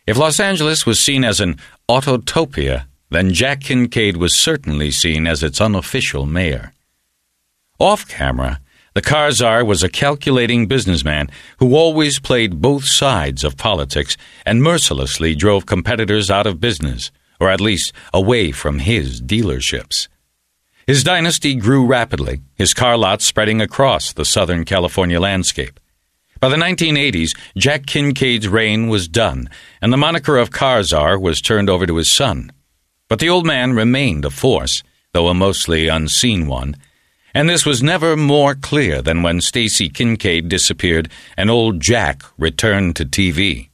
If Los Angeles was seen as an autotopia, then Jack Kincaid was certainly seen as its unofficial mayor. Off-camera, the car czar was a calculating businessman who always played both sides of politics and mercilessly drove competitors out of business, or at least away from his dealerships. His dynasty grew rapidly, his car lots spreading across the Southern California landscape. By the 1980s, Jack Kincaid's reign was done, and the moniker of car czar was turned over to his son. But the old man remained a force, though a mostly unseen one, and this was never more clear than when Stacy Kincaid disappeared and old Jack returned to TV.